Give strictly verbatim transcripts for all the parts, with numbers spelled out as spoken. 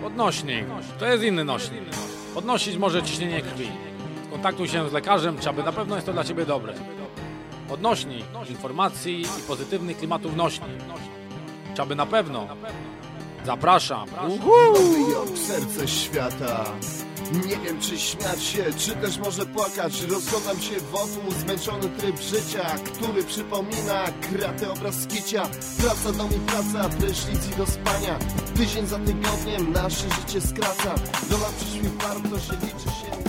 Podnośnik. To jest inny nośnik. Podnosić może ciśnienie krwi. Kontaktuj się z lekarzem, czy aby na pewno jest to dla Ciebie dobre. Odnośnik informacji i pozytywnych klimatów nośnik. Czy aby na pewno. Zapraszam. Nowy Jork, serce świata. Nie wiem, czy śmiać się, czy też może płakać. Rozglądam się wokół, zmęczony tryb życia, który przypomina kratę obraz skicia. Praca, dom i praca, prysznic i do spania. Tydzień za tygodniem nasze życie skraca. Dola przyszłych warto się liczy się.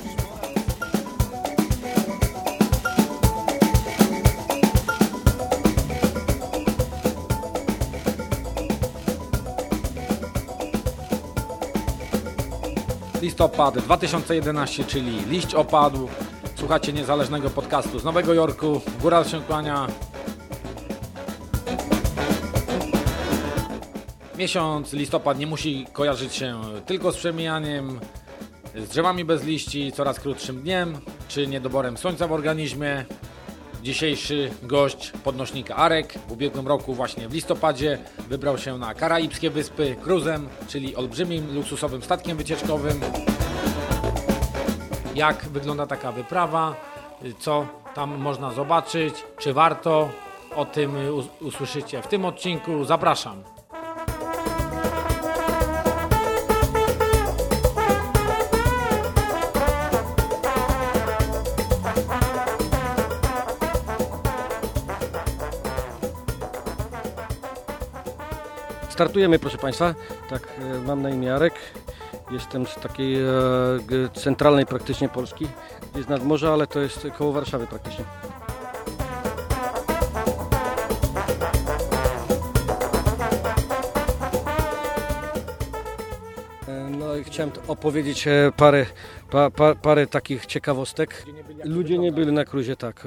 Listopad dwa tysiące jedenasty, czyli liść opadł. Słuchacie niezależnego podcastu z Nowego Jorku. Góral się kłania. Miesiąc listopad nie musi kojarzyć się tylko z przemijaniem, z drzewami bez liści, coraz krótszym dniem, czy niedoborem słońca w organizmie. Dzisiejszy gość podnośnika Arek w ubiegłym roku właśnie w listopadzie wybrał się na Karaibskie Wyspy cruzem, czyli olbrzymim, luksusowym statkiem wycieczkowym. Jak wygląda taka wyprawa? Co tam można zobaczyć? Czy warto? O tym usłyszycie w tym odcinku. Zapraszam. Startujemy, proszę Państwa. Tak, mam na imię Jarek. Jestem z takiej e, centralnej praktycznie Polski. Jest nad morza, ale to jest koło Warszawy praktycznie. No i chciałem opowiedzieć parę, pa, pa, parę takich ciekawostek. Ludzie nie byli na cruzie, tak.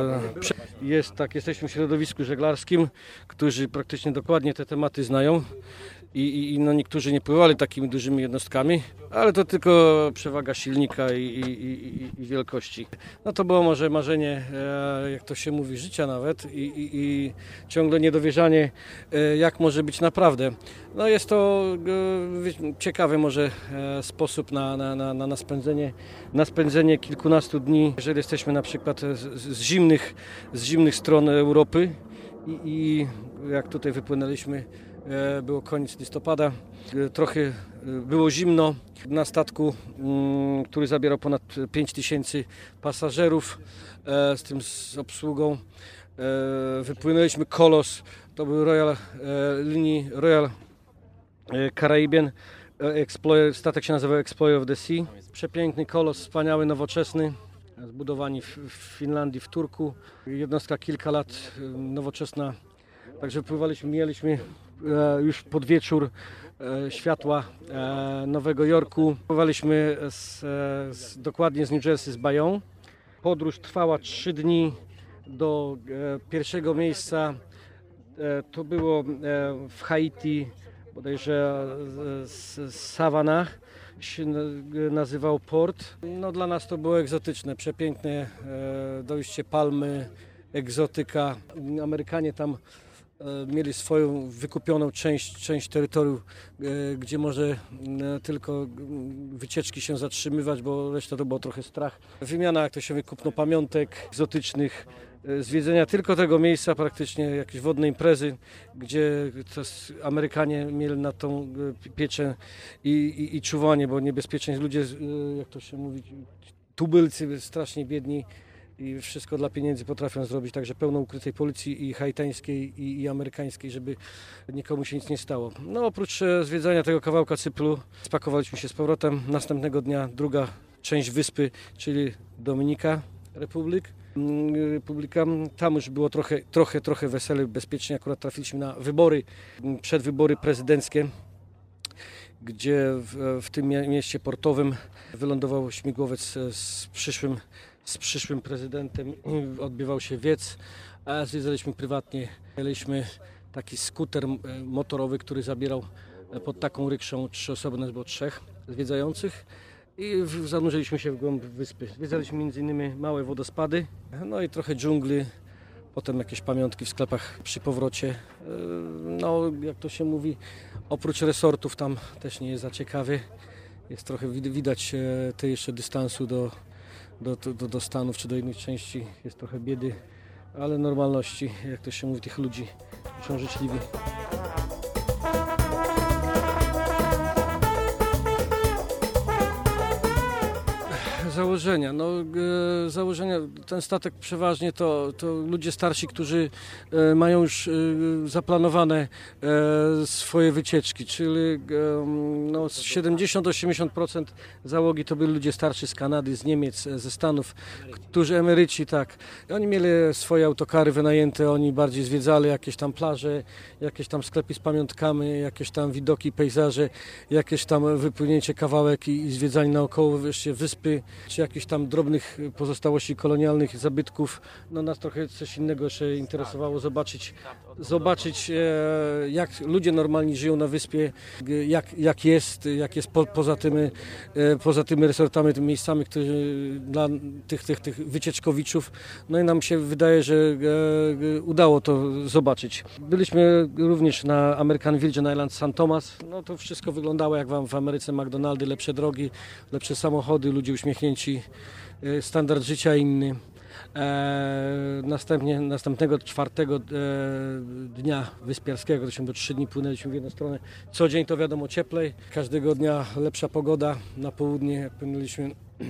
Jest tak, jesteśmy w środowisku żeglarskim, którzy praktycznie dokładnie te tematy znają. I, i, i no niektórzy nie pływali takimi dużymi jednostkami, ale to tylko przewaga silnika i, i, i, i wielkości. No to było może marzenie, e, jak to się mówi, życia nawet i, i, i ciągle niedowierzanie, e, jak może być naprawdę. No jest to e, ciekawy może e, sposób na, na, na, na, spędzenie, na spędzenie kilkunastu dni, jeżeli jesteśmy na przykład z, z, zimnych, z zimnych stron Europy i, i jak tutaj wypłynęliśmy, było koniec listopada, trochę było zimno na statku, który zabierał ponad pięć tysięcy pasażerów, z tym z obsługą. Wypłynęliśmy Kolos, to był Royal, linii Royal Caribbean Explorer, statek się nazywał Explorer of the Sea. Przepiękny Kolos, wspaniały, nowoczesny, zbudowani w Finlandii, w Turku. Jednostka kilka lat, nowoczesna. Także pływaliśmy, mieliśmy e, już pod wieczór e, światła e, Nowego Jorku. Pływaliśmy z, e, z, dokładnie z New Jersey, z Bayonne. Podróż trwała trzy dni do e, pierwszego miejsca. E, to było e, w Haiti, bodajże e, Savannah się nazywał port. No, dla nas to było egzotyczne, przepiękne e, dojście palmy, egzotyka. Amerykanie tam mieli swoją wykupioną część, część terytorium, gdzie może tylko wycieczki się zatrzymywać, bo reszta to było trochę strach. Wymiana, jak to się wykupno, pamiątek egzotycznych, zwiedzenia tylko tego miejsca, praktycznie jakieś wodne imprezy, gdzie Amerykanie mieli na tą pieczę i, i, i czuwanie, bo niebezpieczeństwo, ludzie, jak to się mówi, tubylcy strasznie biedni, i wszystko dla pieniędzy potrafią zrobić, także pełno ukrytej policji i haitańskiej i, i amerykańskiej, żeby nikomu się nic nie stało. No oprócz zwiedzania tego kawałka Cypru spakowaliśmy się z powrotem. Następnego dnia druga część wyspy, czyli Dominika Republic. Republika. Tam już było trochę, trochę, trochę wesele, bezpiecznie. Akurat trafiliśmy na wybory, przedwybory prezydenckie, gdzie w, w tym mieście portowym wylądował śmigłowiec z przyszłym z przyszłym prezydentem, odbywał się wiec, a zwiedzaliśmy prywatnie. Mieliśmy taki skuter motorowy, który zabierał pod taką rykszą trzy osoby, nas było trzech zwiedzających i zanurzyliśmy się w głąb wyspy. Zwiedzaliśmy między innymi małe wodospady, no i trochę dżungli, potem jakieś pamiątki w sklepach przy powrocie. No, jak to się mówi, oprócz resortów tam też nie jest za ciekawie. Jest trochę widać te jeszcze dystansu do, do, do, do Stanów czy do innych części. Jest trochę biedy, ale normalności, jak to się mówi, tych ludzi są życzliwi. Założenia. No, e, założenia, ten statek przeważnie to, to ludzie starsi, którzy e, mają już e, zaplanowane e, swoje wycieczki, czyli e, no, siedemdziesiąt do osiemdziesięciu procent załogi to byli ludzie starsi z Kanady, z Niemiec, ze Stanów, którzy emeryci, tak. Oni mieli swoje autokary wynajęte, oni bardziej zwiedzali jakieś tam plaże, jakieś tam sklepy z pamiątkami, jakieś tam widoki, pejzaże, jakieś tam wypłynięcie kawałek i, i zwiedzanie naokoło wreszcie wyspy, czy jakichś tam drobnych pozostałości kolonialnych, zabytków. No nas trochę coś innego się interesowało, zobaczyć, zobaczyć e, jak ludzie normalni żyją na wyspie, jak, jak jest, jak jest po, poza, tymi, e, poza tymi resortami, tymi miejscami, które dla tych, tych, tych wycieczkowiczów. No i nam się wydaje, że e, udało to zobaczyć. Byliśmy również na American Virgin Island Saint Thomas. No to wszystko wyglądało jak wam w Ameryce, McDonaldy, lepsze drogi, lepsze samochody, ludzie uśmiechnięci, standard życia inny. E, następnie, następnego czwartego e, dnia wyspiarskiego, to się było trzy dni, płynęliśmy w jedną stronę. Co dzień to wiadomo cieplej, każdego dnia lepsza pogoda. Na południe jak płynęliśmy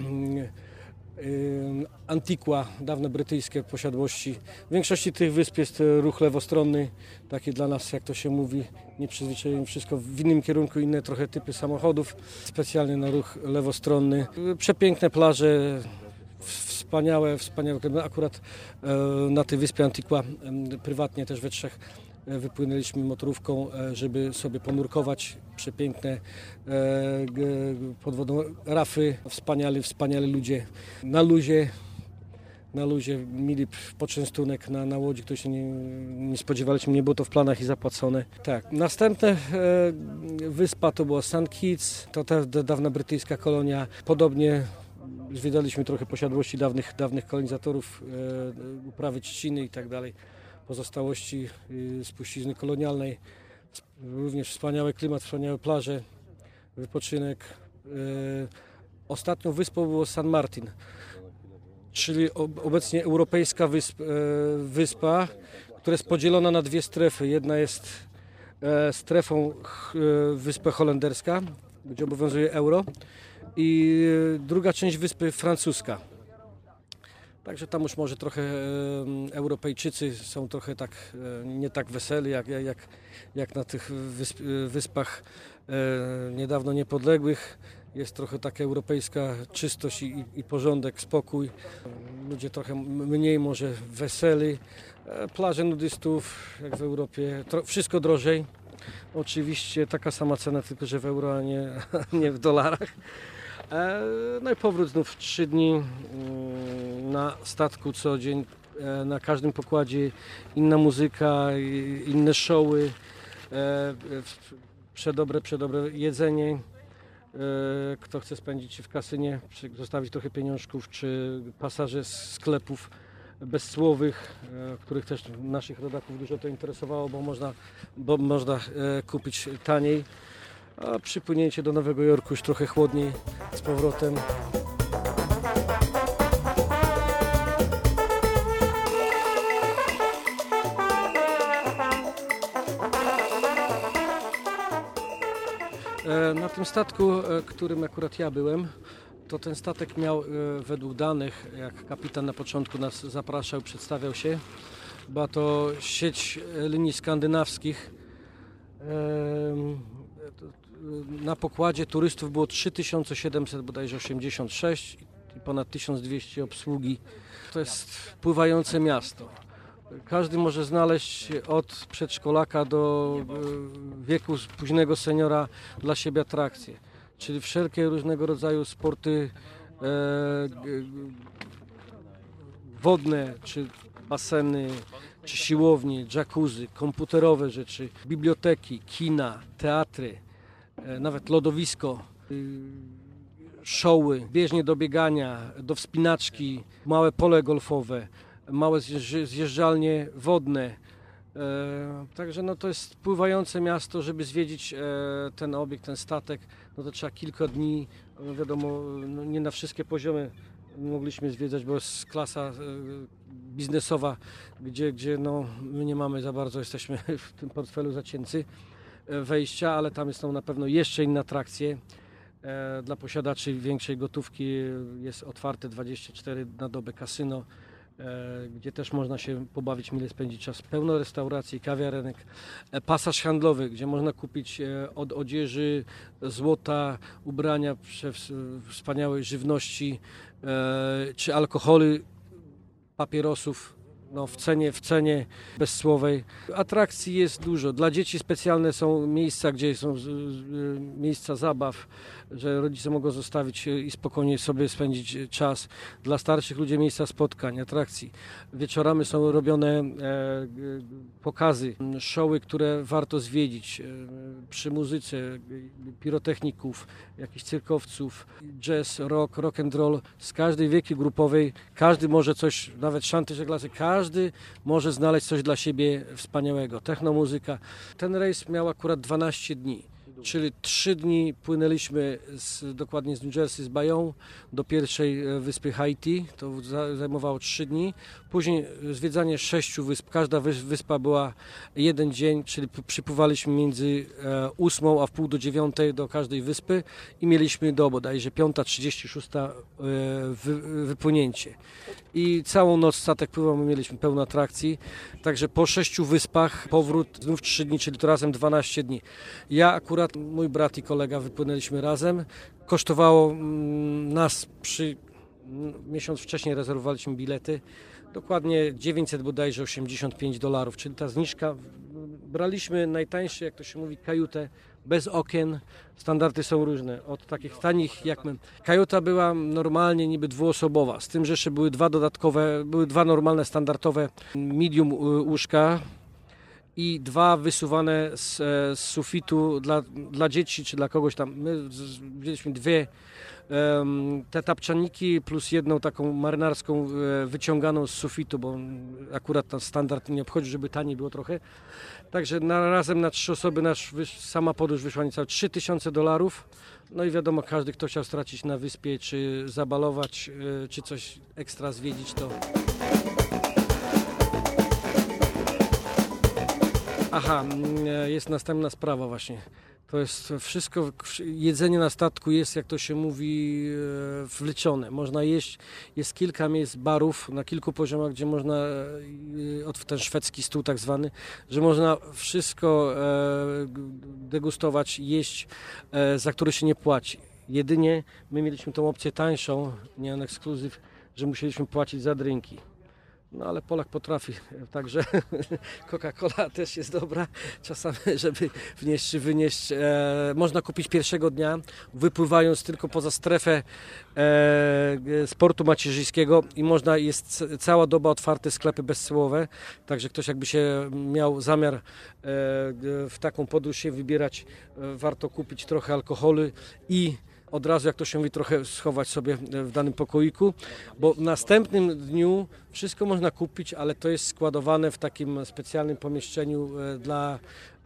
Antigua, dawne brytyjskie posiadłości. W większości tych wysp jest ruch lewostronny, taki dla nas, jak to się mówi, nie przyzwyczajeni, wszystko w innym kierunku, inne trochę typy samochodów, specjalnie na ruch lewostronny. Przepiękne plaże, wspaniałe, wspaniałe. Akurat na tej wyspie Antigua, prywatnie też we trzech, wypłynęliśmy motorówką, żeby sobie ponurkować. Przepiękne pod wodą rafy, wspaniali, wspaniali ludzie na luzie. Na luzie mieli poczęstunek na, na łodzi, który się nie, nie spodziewaliśmy, nie było to w planach i zapłacone. Tak. Następna e, wyspa to była Saint Kitts, to ta dawna brytyjska kolonia. Podobnie zwiedzaliśmy trochę posiadłości dawnych, dawnych kolonizatorów, e, uprawy trzciny i tak dalej. Pozostałości e, spuścizny kolonialnej. Również wspaniały klimat, wspaniałe plaże, wypoczynek. E, ostatnią wyspą było San Martin, czyli obecnie europejska wysp, wyspa, która jest podzielona na dwie strefy. Jedna jest strefą wyspa holenderska, gdzie obowiązuje euro, i druga część wyspy francuska. Także tam już może trochę Europejczycy są trochę tak, nie tak weseli jak, jak, jak na tych wysp, wyspach niedawno niepodległych. Jest trochę taka europejska czystość i, i porządek, spokój. Ludzie trochę mniej może weseli. Plaże nudystów, jak w Europie, Tro, wszystko drożej. Oczywiście taka sama cena, tylko że w euro, a nie, nie w dolarach. No i powrót znów trzy dni na statku co dzień. Na każdym pokładzie inna muzyka, inne showy, przedobre, przedobre jedzenie. Kto chce spędzić się w kasynie, zostawić trochę pieniążków, czy pasaże z sklepów bezcłowych, których też naszych rodaków dużo to interesowało, bo można, bo można kupić taniej. A przypłynięcie do Nowego Jorku już trochę chłodniej z powrotem. Na tym statku, którym akurat ja byłem, to ten statek miał według danych, jak kapitan na początku nas zapraszał, przedstawiał się, była to sieć linii skandynawskich. Na pokładzie turystów było trzy tysiące siedemset bodajże osiemdziesiąt sześć i ponad tysiąc dwieście obsługi. To jest pływające miasto. Każdy może znaleźć od przedszkolaka do wieku późnego seniora dla siebie atrakcje. Czyli wszelkie różnego rodzaju sporty e, wodne, czy baseny, czy siłownie, jacuzzi, komputerowe rzeczy, biblioteki, kina, teatry, e, nawet lodowisko, e, showy, bieżnie do biegania, do wspinaczki, małe pole golfowe, małe zjeżdż- zjeżdżalnie wodne. E, także no to jest pływające miasto, żeby zwiedzić e, ten obiekt, ten statek, no to trzeba kilka dni, no wiadomo, no nie na wszystkie poziomy mogliśmy zwiedzać, bo jest klasa e, biznesowa, gdzie, gdzie no, my nie mamy za bardzo, jesteśmy w tym portfelu zacięci e, wejścia, ale tam są na pewno jeszcze inne atrakcje. E, dla posiadaczy większej gotówki jest otwarte dwadzieścia cztery na dobę kasyno, E, gdzie też można się pobawić, mile spędzić czas. Pełno restauracji, kawiarenek, e, pasaż handlowy, gdzie można kupić e, od odzieży, złota, ubrania, przews- wspaniałej żywności, e, czy alkoholi, papierosów, no w cenie, w cenie bezsłowej. Atrakcji jest dużo. Dla dzieci specjalne są miejsca, gdzie są z, z, miejsca zabaw, że rodzice mogą zostawić i spokojnie sobie spędzić czas. Dla starszych ludzi miejsca spotkań, atrakcji. Wieczorami są robione e, pokazy, showy, które warto zwiedzić e, przy muzyce, pirotechników, jakichś cyrkowców, jazz, rock, rock and roll. Z każdej wieki grupowej każdy może coś, nawet szanty żeglarze, każdy może znaleźć coś dla siebie wspaniałego. Technomuzyka. Ten rejs miał akurat dwanaście dni. Czyli trzy dni płynęliśmy z, dokładnie z New Jersey, z Bayonne do pierwszej wyspy Haiti. To zajmowało trzy dni. Później zwiedzanie sześciu wysp. Każda wyspa była jeden dzień, czyli przypływaliśmy między ósmą a w pół do dziewiątej do każdej wyspy i mieliśmy do bodajże piąta trzydzieści szósta wy, wypłynięcie. I całą noc statek pływał, my mieliśmy pełno atrakcji. Także po sześciu wyspach powrót znów trzy dni, czyli to razem dwanaście dni. Ja akurat, mój brat i kolega wypłynęliśmy razem. Kosztowało nas przy... Miesiąc wcześniej rezerwowaliśmy bilety. Dokładnie dziewięćset bodajże osiemdziesiąt pięć dolarów, czyli ta zniżka. Braliśmy najtańsze, jak to się mówi, kajutę bez okien. Standardy są różne, od takich tanich jak my. Kajuta była normalnie niby dwuosobowa, z tym, że jeszcze były dwa dodatkowe, były dwa normalne, standardowe medium łóżka i dwa wysuwane z, z sufitu dla, dla dzieci czy dla kogoś tam. My wzięliśmy dwie te tapczaniki plus jedną taką marynarską wyciąganą z sufitu, bo akurat ten standard nie obchodzi, żeby taniej było trochę. Także na, razem na trzy osoby nasz, sama podróż wyszła niecałe trzy tysiące dolarów. No i wiadomo, każdy, kto chciał stracić na wyspie, czy zabalować, czy coś ekstra zwiedzić, to... Aha, jest następna sprawa właśnie. To jest wszystko, jedzenie na statku jest, jak to się mówi, wlecione. Można jeść, jest kilka miejsc, barów na kilku poziomach, gdzie można, od ten szwedzki stół tak zwany, że można wszystko degustować, jeść, za które się nie płaci. Jedynie my mieliśmy tą opcję tańszą, nie na ekskluzyw, że musieliśmy płacić za drinki. No ale Polak potrafi, także Coca-Cola też jest dobra czasami, żeby wnieść czy wynieść. E, można kupić pierwszego dnia, wypływając tylko poza strefę e, sportu macierzyńskiego i można, jest cała doba otwarte sklepy bezcełowe, także ktoś jakby się miał zamiar e, w taką podróż się wybierać, e, warto kupić trochę alkoholu i od razu, jak to się mówi, trochę schować sobie w danym pokoiku, bo w następnym dniu wszystko można kupić, ale to jest składowane w takim specjalnym pomieszczeniu dla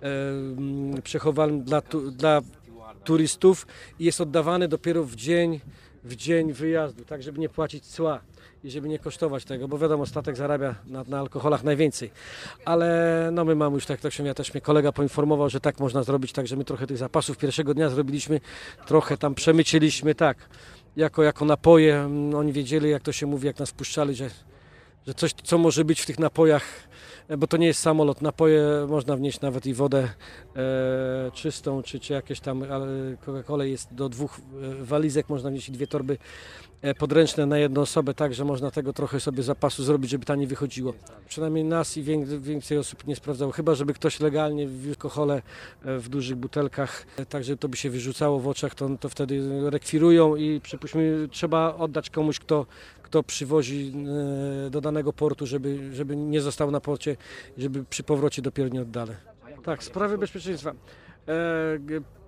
e, przechowanym dla, tu, dla turystów i jest oddawane dopiero w dzień, w dzień wyjazdu, tak żeby nie płacić cła i żeby nie kosztować tego, bo wiadomo, statek zarabia na, na alkoholach najwięcej. Ale no my mamy już tak, tak się ja też mnie kolega poinformował, że tak można zrobić, także my trochę tych zapasów pierwszego dnia zrobiliśmy, trochę tam przemyciliśmy, tak, jako, jako napoje. Oni wiedzieli, jak to się mówi, jak nas wpuszczali, że, że coś, co może być w tych napojach, bo to nie jest samolot, napoje można wnieść nawet i wodę e, czystą, czy, czy jakieś tam Coca-Cola jest do dwóch walizek, można wnieść i dwie torby podręczne na jedną osobę, tak, że można tego trochę sobie zapasu zrobić, żeby taniej wychodziło. Przynajmniej nas i więcej osób nie sprawdzało, chyba żeby ktoś legalnie wiózł alkohole w dużych butelkach, tak, że to by się wyrzucało w oczach, to, to wtedy rekwirują i przypuśćmy, trzeba oddać komuś, kto, kto przywozi do danego portu, żeby, żeby nie został na porcie, żeby przy powrocie dopiero nie oddali. Tak, sprawy bezpieczeństwa.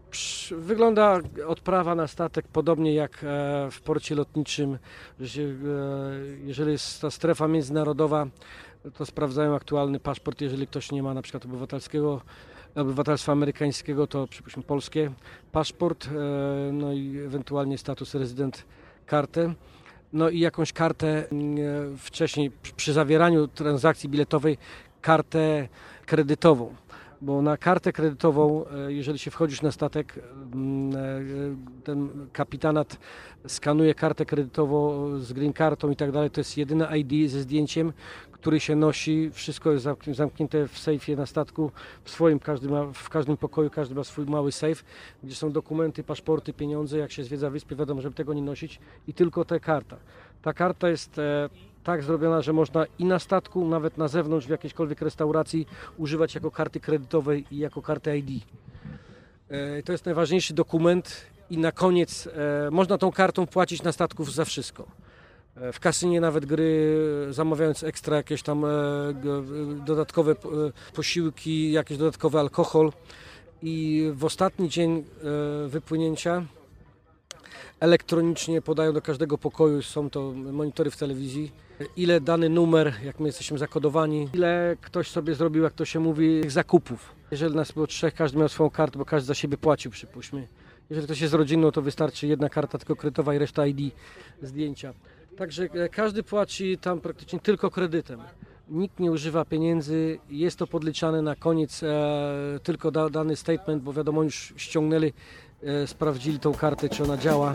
Wygląda odprawa na statek podobnie jak w porcie lotniczym. Jeżeli jest ta strefa międzynarodowa, to sprawdzają aktualny paszport. Jeżeli ktoś nie ma na przykład obywatelskiego, obywatelstwa amerykańskiego, to przypuśćmy polskie paszport, no i ewentualnie status rezydent, kartę. No i jakąś kartę wcześniej przy zawieraniu transakcji biletowej, kartę kredytową. Bo na kartę kredytową, jeżeli się wchodzisz na statek, ten kapitanat skanuje kartę kredytową z green kartą i tak dalej. To jest jedyne I D ze zdjęciem, który się nosi. Wszystko jest zamknięte w sejfie na statku. W swoim, każdy ma, w każdym pokoju każdy ma swój mały sejf, gdzie są dokumenty, paszporty, pieniądze. Jak się zwiedza wyspę, wiadomo, żeby tego nie nosić. I tylko ta karta. Ta karta jest e, tak zrobiona, że można i na statku, nawet na zewnątrz, w jakiejkolwiek restauracji używać jako karty kredytowej i jako karty I D. E, to jest najważniejszy dokument i na koniec e, można tą kartą płacić na statku za wszystko. E, w kasynie nawet gry, zamawiając ekstra jakieś tam e, dodatkowe e, posiłki, jakiś dodatkowy alkohol. I w ostatni dzień e, wypłynięcia elektronicznie podają do każdego pokoju, są to monitory w telewizji, ile dany numer, jak my jesteśmy zakodowani, ile ktoś sobie zrobił, jak to się mówi, zakupów. Jeżeli nas było trzech, każdy miał swoją kartę, bo każdy za siebie płacił, przypuśćmy. Jeżeli ktoś jest rodzinną, to wystarczy jedna karta tylko kredytowa i reszta I D, zdjęcia. Także każdy płaci tam praktycznie tylko kredytem. Nikt nie używa pieniędzy, jest to podliczane na koniec e, tylko da, dany statement, bo wiadomo, już ściągnęli, e, sprawdzili tą kartę, czy ona działa.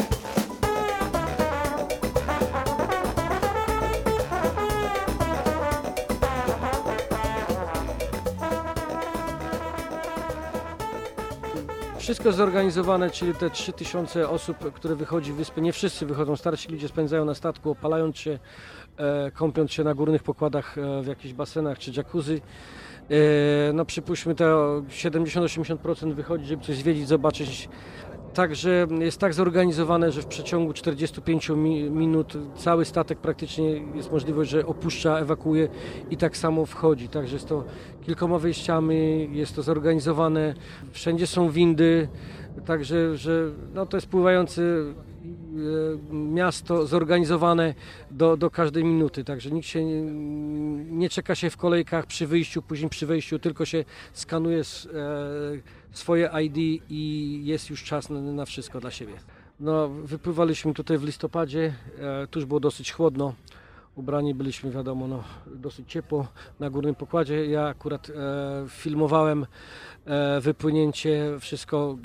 Wszystko zorganizowane, czyli te trzy tysiące osób, które wychodzi w wyspę, nie wszyscy wychodzą, starsi ludzie spędzają na statku, opalając się, e, kąpiąc się na górnych pokładach e, w jakichś basenach czy jacuzzi. E, no przypuśćmy, to siedemdziesiąt do osiemdziesięciu procent wychodzi, żeby coś zwiedzić, zobaczyć. Także jest tak zorganizowane, że w przeciągu czterdziestu pięciu minut cały statek praktycznie jest możliwość, że opuszcza, ewakuuje i tak samo wchodzi. Także jest to kilkoma wyjściami, jest to zorganizowane, wszędzie są windy, także że, no to jest pływające miasto zorganizowane do, do każdej minuty, także nikt się nie, nie czeka się w kolejkach przy wyjściu, później przy wejściu, tylko się skanuje e, swoje I D i jest już czas na, na wszystko dla siebie. No, wypływaliśmy tutaj w listopadzie, e, tuż było dosyć chłodno, ubrani byliśmy, wiadomo, no, dosyć ciepło na górnym pokładzie. Ja akurat e, filmowałem e, wypłynięcie, wszystko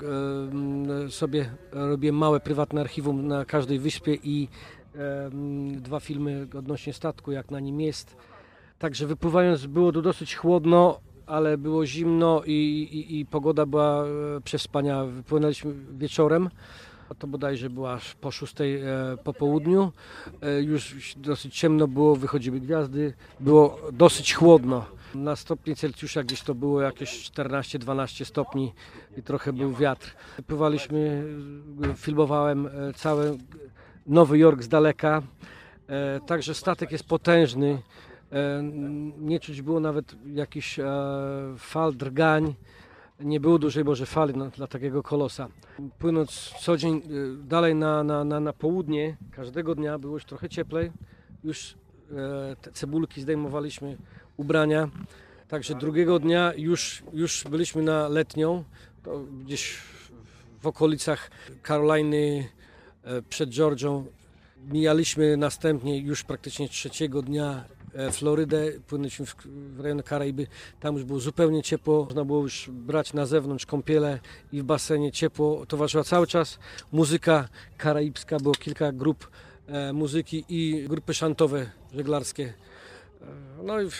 e, sobie robiłem małe prywatne archiwum na każdej wyspie i e, dwa filmy odnośnie statku, jak na nim jest. Także wypływając było tu dosyć chłodno, ale było zimno i, i, i pogoda była przewspaniała. Wypłynęliśmy wieczorem. To bodajże była po szóstej e, po południu, e, już dosyć ciemno było, wychodziły gwiazdy, było dosyć chłodno. Na stopnie Celsjusza gdzieś to było jakieś czternaście dwanaście stopni i trochę był wiatr. Pływaliśmy, filmowałem cały Nowy Jork z daleka, e, także statek jest potężny, e, nie czuć było nawet jakichś e, fal, drgań. Nie było dużej może fali no, dla takiego kolosa. Płynąc co dzień dalej na, na, na, na południe, każdego dnia było już trochę cieplej. Już e, te cebulki zdejmowaliśmy, ubrania. Także drugiego dnia już, już byliśmy na letnią, to gdzieś w okolicach Karoliny, e, przed Georgią. Mijaliśmy następnie już praktycznie trzeciego dnia Florydę, płynęliśmy w, w rejon Karaiby, tam już było zupełnie ciepło, można było już brać na zewnątrz kąpiele i w basenie ciepło, towarzyszyła cały czas muzyka karaibska, było kilka grup e, muzyki i grupy szantowe żeglarskie. E, no i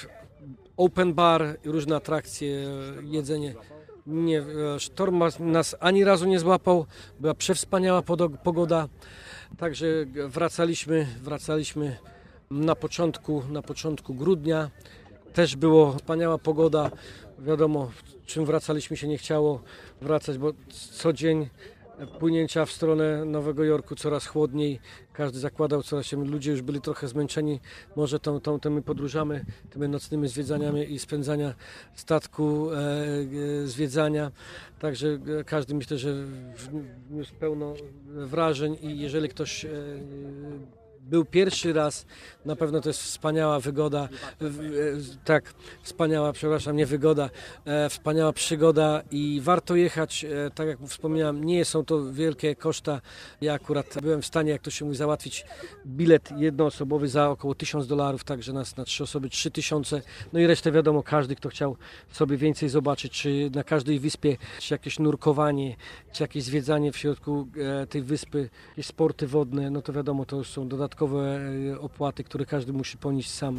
open bar, różne atrakcje, jedzenie. Nie, sztorm nas ani razu nie złapał, była przewspaniała pogoda, także wracaliśmy, wracaliśmy Na początku, na początku grudnia. Też było wspaniała pogoda. Wiadomo, czym wracaliśmy się nie chciało wracać, bo co dzień płynięcia w stronę Nowego Jorku coraz chłodniej, każdy zakładał coraz się, ludzie już byli trochę zmęczeni może tą, tą, tymi podróżami, tymi nocnymi zwiedzaniami i spędzania statku, e, e, zwiedzania, także każdy myślę, że wniósł pełno wrażeń i jeżeli ktoś e, był pierwszy raz, na pewno to jest wspaniała wygoda, tak, wspaniała, przepraszam, nie wygoda, e, wspaniała przygoda i warto jechać, e, tak jak wspomniałem, nie są to wielkie koszta. Ja akurat byłem w stanie, jak to się mówi, załatwić bilet jednoosobowy za około tysiąc dolarów, także nas na trzy osoby trzy tysiące, no i resztę wiadomo, każdy, kto chciał sobie więcej zobaczyć, czy na każdej wyspie, czy jakieś nurkowanie, czy jakieś zwiedzanie w środku e, tej wyspy, jakieś sporty wodne, no to wiadomo, to już są dodatkowe opłaty, które każdy musi ponieść sam.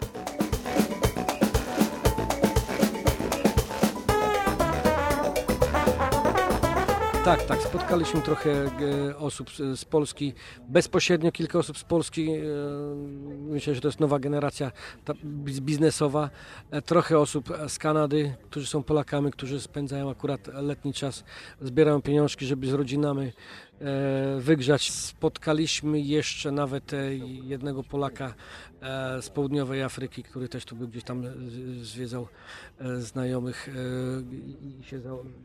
Tak, tak, spotkaliśmy trochę osób z Polski, bezpośrednio kilka osób z Polski, myślę, że to jest nowa generacja biznesowa, trochę osób z Kanady, którzy są Polakami, którzy spędzają akurat letni czas, zbierają pieniążki, żeby z rodzinami wygrzać. Spotkaliśmy jeszcze nawet jednego Polaka z południowej Afryki, który też tu był gdzieś tam zwiedzał znajomych i się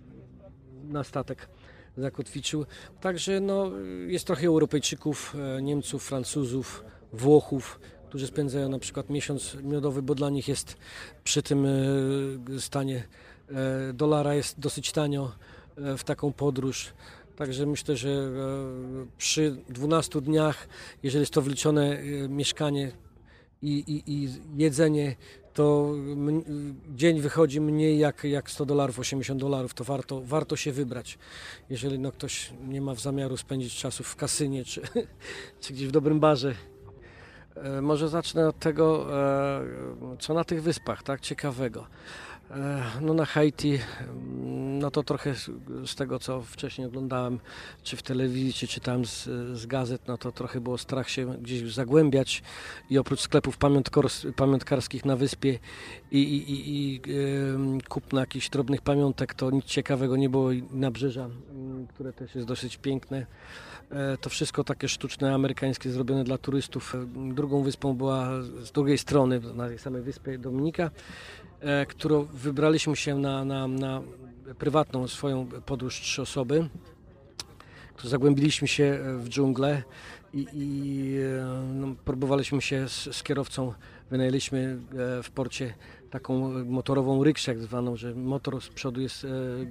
na statek zakotwiczył. Także no, jest trochę Europejczyków, Niemców, Francuzów, Włochów, którzy spędzają na przykład miesiąc miodowy, bo dla nich jest przy tym stanie dolara jest dosyć tanio w taką podróż. Także myślę, że przy dwunastu dniach, jeżeli jest to wliczone mieszkanie i, i, i jedzenie, to dzień wychodzi mniej jak, jak sto dolarów, osiemdziesiąt dolarów, to warto, warto się wybrać. Jeżeli no, ktoś nie ma w zamiaru spędzić czasu w kasynie czy, czy gdzieś w dobrym barze. E, może zacznę od tego, e, co na tych wyspach, tak, ciekawego. E, no na Haiti, no to trochę z, z tego, co wcześniej oglądałem, czy w telewizji, czy czytałem z, z gazet, no to trochę było strach się gdzieś zagłębiać i oprócz sklepów pamiątkarskich na wyspie i, i, i, i e, kupna jakichś drobnych pamiątek, to nic ciekawego nie było i nabrzeża, które też jest dosyć piękne. To wszystko takie sztuczne, amerykańskie, zrobione dla turystów. Drugą wyspą była z drugiej strony, na tej samej wyspie Dominika, którą wybraliśmy się na, na, na prywatną swoją podróż trzy osoby. Zagłębiliśmy się w dżunglę i, i no, próbowaliśmy się z, z kierowcą, wynajęliśmy w porcie taką motorową rykszę, jak zwaną, że motor z przodu jest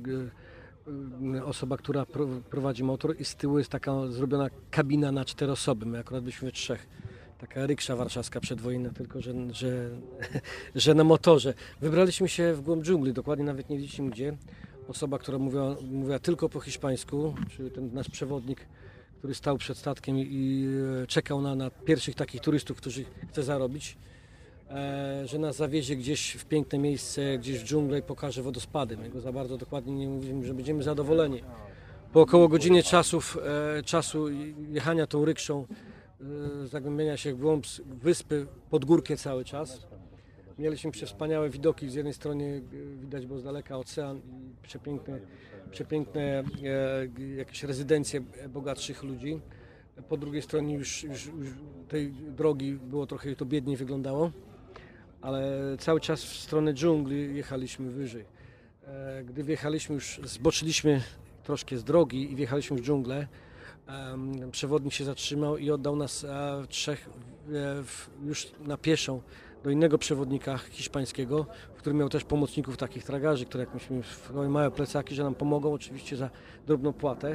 osoba, która prowadzi motor i z tyłu jest taka zrobiona kabina na cztery osoby. My akurat byliśmy we trzech. Taka ryksza warszawska przedwojenna, tylko że, że, że na motorze. Wybraliśmy się w głąb dżungli, dokładnie nawet nie wiedzieliśmy gdzie. Osoba, która mówiła, mówiła tylko po hiszpańsku, czyli ten nasz przewodnik, który stał przed statkiem i, i czekał na, na pierwszych takich turystów, którzy chce zarobić, e, że nas zawiezie gdzieś w piękne miejsce, gdzieś w dżunglę i pokaże wodospady. My go za bardzo dokładnie nie mówimy, że będziemy zadowoleni. Po około godzinie czasów, e, czasu jechania tą rykszą, zagłębienia się w głąb wyspy, pod górkę cały czas. Mieliśmy wspaniałe widoki, z jednej strony widać było z daleka ocean i przepiękne, przepiękne e, jakieś rezydencje bogatszych ludzi. Po drugiej stronie już, już, już tej drogi było trochę to biedniej wyglądało, ale cały czas w stronę dżungli jechaliśmy wyżej. E, gdy wjechaliśmy już, zboczyliśmy troszkę z drogi i wjechaliśmy w dżunglę, przewodnik się zatrzymał i oddał nas e, trzech e, w, już na pieszą do innego przewodnika hiszpańskiego, który miał też pomocników takich tragarzy, które jak myśmy małe plecaki, że nam pomogą oczywiście za drobną płatę.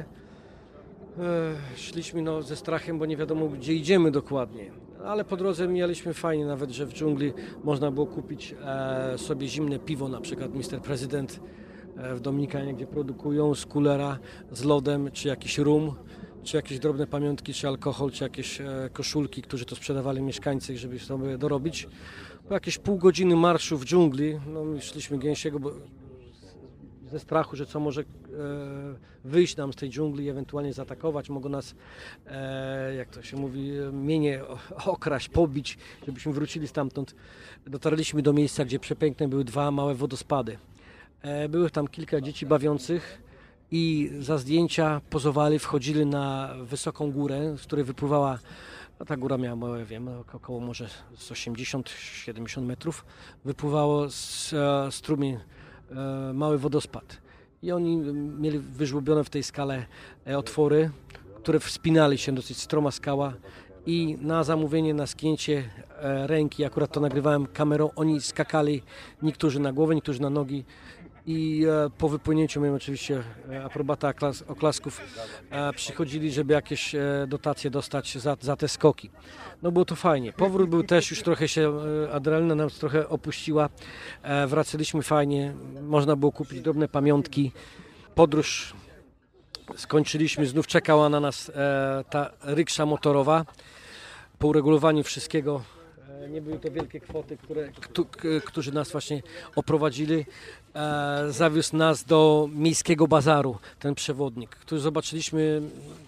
E, szliśmy no, ze strachem, bo nie wiadomo gdzie idziemy dokładnie, ale po drodze mieliśmy fajnie nawet, że w dżungli można było kupić e, sobie zimne piwo, na przykład mister Prezydent e, w Dominikanie, gdzie produkują z kulera z lodem, czy jakiś rum, czy jakieś drobne pamiątki, czy alkohol, czy jakieś e, koszulki, którzy to sprzedawali mieszkańcy, żeby sobie dorobić. Po jakieś pół godziny marszu w dżungli, no my szliśmy gęsiego, bo ze strachu, że co może e, wyjść nam z tej dżungli i ewentualnie zaatakować, mogą nas, e, jak to się mówi, mienie okraść, pobić, żebyśmy wrócili stamtąd. Dotarliśmy do miejsca, gdzie przepiękne były dwa małe wodospady. E, były tam kilka dzieci bawiących i za zdjęcia pozowali, wchodzili na wysoką górę, z której wypływała, no ta góra miała, ja wiem, około może z osiemdziesiąt siedemdziesiąt metrów, wypływało z e, strumień, e, mały wodospad. I oni mieli wyżłobione w tej skale e, otwory, które wspinali się, dosyć stroma skała i na zamówienie, na skięcie e, ręki, akurat to nagrywałem kamerą, oni skakali, niektórzy na głowę, niektórzy na nogi. I e, po wypłynięciu miałem oczywiście e, aprobata klas, oklasków, e, przychodzili, żeby jakieś e, dotacje dostać za, za te skoki. No było to fajnie. Powrót był też, już trochę się e, adrenalina nas trochę opuściła. E, wracaliśmy fajnie, można było kupić drobne pamiątki. Podróż skończyliśmy, znów czekała na nas e, ta ryksza motorowa. Po uregulowaniu wszystkiego, nie były to wielkie kwoty, które, którzy nas właśnie oprowadzili. E, zawiózł nas do miejskiego bazaru, ten przewodnik, który zobaczyliśmy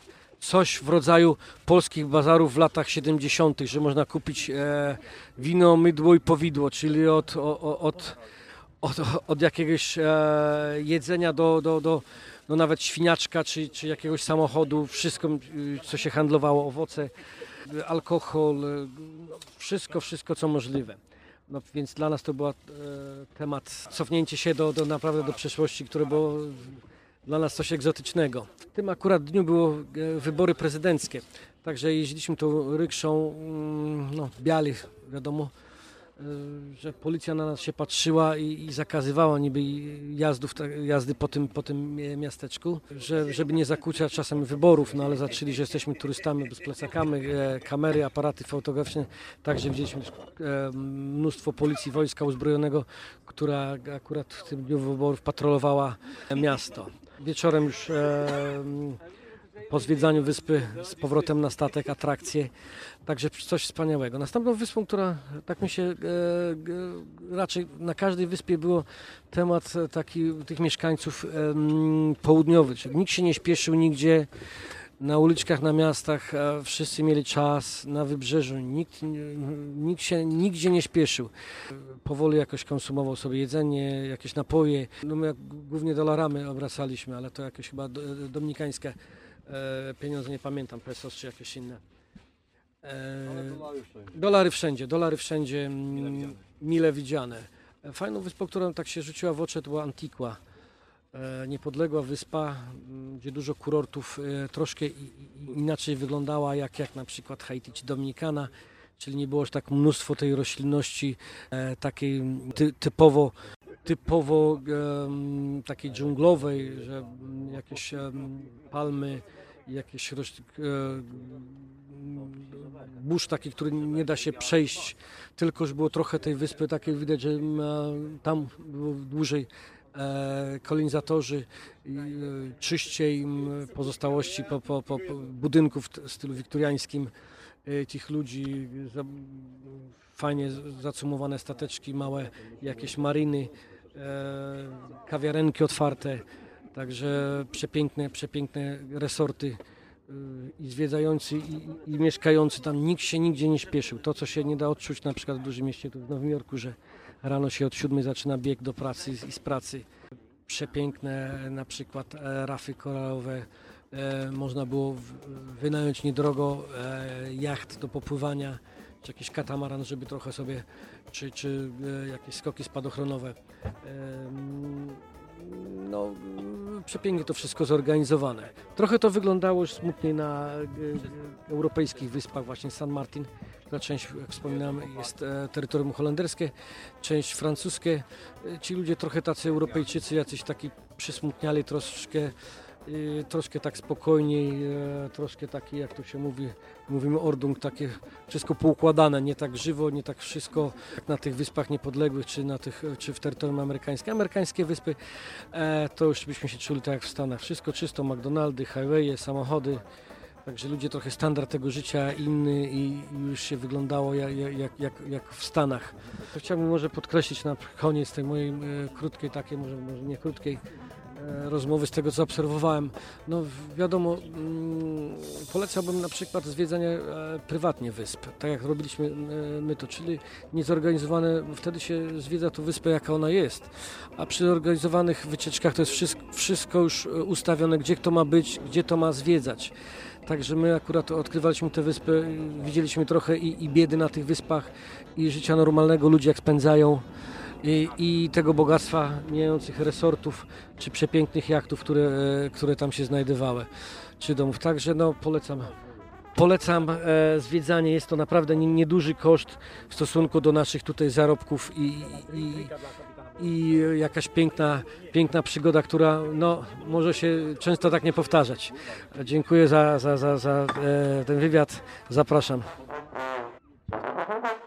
coś w rodzaju polskich bazarów w latach siedemdziesiątych, że można kupić e, wino, mydło i powidło, czyli od, o, od, od, od jakiegoś e, jedzenia do, do, do, do nawet świniaczka czy, czy jakiegoś samochodu, wszystko, co się handlowało, owoce, alkohol, wszystko, wszystko co możliwe. No, więc dla nas to był e, temat cofnięcie się do, do naprawdę do przeszłości, które było dla nas coś egzotycznego. W tym akurat dniu było e, wybory prezydenckie, także jeździliśmy tą rykszą, mm, no biali, wiadomo, e, że policja na nas się patrzyła i, i zakazywała niby jazdów, jazdy po tym, po tym miasteczku, że, żeby nie zakłócać czasem wyborów, no ale zaczęli, że jesteśmy turystami z plecakami, e, kamery, aparaty fotograficzne, także widzieliśmy e, mnóstwo policji, wojska uzbrojonego, która akurat w tym dniu wyborów patrolowała miasto. Wieczorem już e, po zwiedzaniu wyspy z powrotem na statek, atrakcje, także coś wspaniałego. Następną wyspą, która tak mi się e, e, raczej na każdej wyspie było temat taki tych mieszkańców e, południowych, czyli nikt się nie śpieszył nigdzie, na uliczkach, na miastach, a wszyscy mieli czas, na wybrzeżu, nikt, nikt się nigdzie nie śpieszył. Powoli jakoś konsumował sobie jedzenie, jakieś napoje, no my głównie dolarami obracaliśmy, ale to jakieś chyba dominikańskie e, pieniądze, nie pamiętam, pesos czy jakieś inne. E, dolary wszędzie, dolary wszędzie, m, mile widziane. Fajną wyspą, która tak się rzuciła w oczy, to była Antigua. E, niepodległa wyspa, m, gdzie dużo kurortów e, troszkę i, i, inaczej wyglądała, jak, jak na przykład Haiti czy Dominikana, czyli nie było już tak mnóstwo tej roślinności e, takiej ty, typowo, typowo e, takiej dżunglowej, że m, jakieś e, palmy, jakieś rośliny, burz taki, który nie da się przejść, tylko już było trochę tej wyspy takiej, widać, że tam było dłużej e, kolonizatorzy, e, czyściej pozostałości po, po, po budynków w stylu wiktoriańskim, e, tych ludzi, za, fajnie zacumowane stateczki, małe jakieś mariny, e, kawiarenki otwarte, także przepiękne, przepiękne resorty. I zwiedzający i, i mieszkający tam, nikt się nigdzie nie śpieszył. To, co się nie da odczuć na przykład w dużym mieście, tu w Nowym Jorku, że rano się od siódmej zaczyna bieg do pracy i z pracy. Przepiękne na przykład e, rafy koralowe. E, można było w, wynająć niedrogo e, jacht do popływania, czy jakiś katamaran, żeby trochę sobie, czy, czy e, jakieś skoki spadochronowe. E, No, przepięknie to wszystko zorganizowane. Trochę to wyglądało już smutniej na e, europejskich wyspach, właśnie San Martin, która część, jak wspominałem, jest e, terytorium holenderskie, część francuskie. E, ci ludzie trochę tacy Europejczycy, jacyś taki przysmutniali troszkę, e, troszkę tak spokojniej, e, troszkę taki, jak to się mówi, mówimy ordung, takie wszystko poukładane, nie tak żywo, nie tak wszystko jak na tych wyspach niepodległych, czy, na tych, czy w terytorium amerykańskim. Amerykańskie wyspy, e, to już byśmy się czuli tak jak w Stanach. Wszystko czysto, McDonaldy, highwaye, samochody. Także ludzie trochę standard tego życia inny i już się wyglądało jak, jak, jak, jak w Stanach. To chciałbym może podkreślić na koniec tej mojej e, krótkiej, takiej, może, może nie krótkiej, rozmowy z tego, co obserwowałem. No wiadomo, polecałbym na przykład zwiedzanie prywatnie wysp, tak jak robiliśmy my to, czyli niezorganizowane, wtedy się zwiedza tą wyspę, jaka ona jest, a przy organizowanych wycieczkach to jest wszystko, wszystko już ustawione, gdzie kto ma być, gdzie to ma zwiedzać. Także my akurat odkrywaliśmy te wyspy, widzieliśmy trochę i, i biedy na tych wyspach, i życia normalnego, ludzie jak spędzają, i, i tego bogactwa mijających resortów, czy przepięknych jachtów, które, które tam się znajdowały, czy domów. Także no, polecam. Polecam e, zwiedzanie, jest to naprawdę nieduży koszt w stosunku do naszych tutaj zarobków i, i, i jakaś piękna, piękna przygoda, która no, może się często tak nie powtarzać. Dziękuję za, za, za, za e, ten wywiad, zapraszam.